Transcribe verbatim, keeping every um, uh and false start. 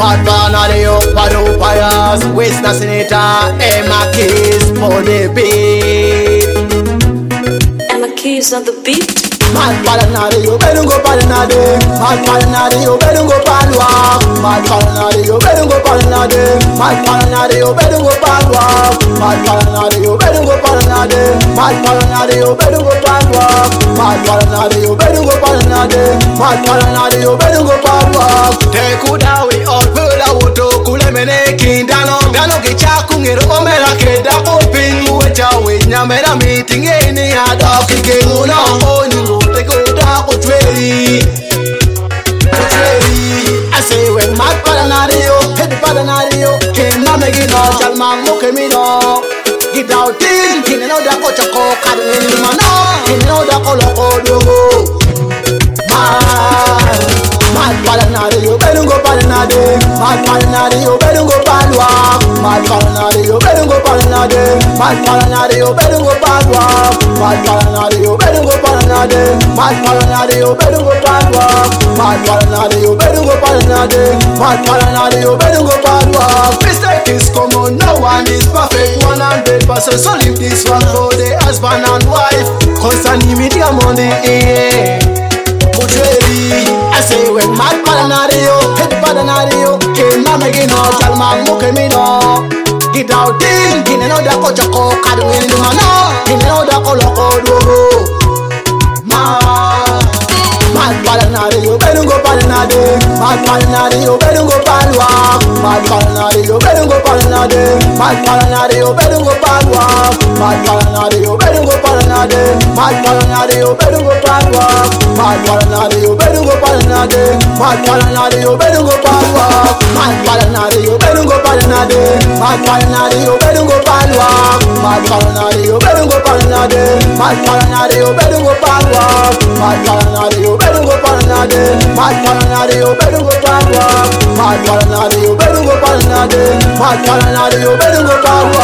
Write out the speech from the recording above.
Bad man are the up and up fires. Western Senator Emma Keys for the beat. Emma Keys on the beat. Mad palanade, you better go palanade. Mad palanade, you better go palwa. Mad palanade, you better go palanade. Mad palanade, you better go palwa. Mad palanade, you better go palanade. Mad palanade, you better go palwa. Mad palanade, you better go palanade. Mad palanade, you better go palwa. Te kuda we all pull out to kule mene kindano. Dano ke chakungero omera ke da opin ucha we nyamera meeting any ada ke una onu. They go down for trade. I say when my paranario, hit the paranario, came na make it all, tell my look at me no. Get out in, kin know that coach a cock, I don't know, kin know that color code. My paranario, better go paranade. My paranario, better go palwa. My paranario, better go paranade. My paranario, better go palwa. My paranario, better go paranade. My paranario, better go palwa. My paranario, better go paranade. My paranario, better go palwa. Mistake is common, no one is perfect. One hundred percent, so leave this one for the husband and wife. Constantly media money, eh? I say when my paranario, hit the paranario, came na make it all, tell my look at me no. Get out in, kin know that coach a cock, I don't know, kin know that color code. My paranario, better go paranade. My paranario, better go palwa. My paranario, better go paranade. My paranario, better go palwa. My paranario, better go paranade. My paranario, better go palwa. My paranario, better go paranade. My paranario, better go palwa. My paranario, better go paranade. My paranario, better go palwa. My paranario, better go paranade. My paranario, better go palwa. My paranario, better go paranade. My paranario, better go palwa. My paranario, better go paranade. My paranario, better go palwa.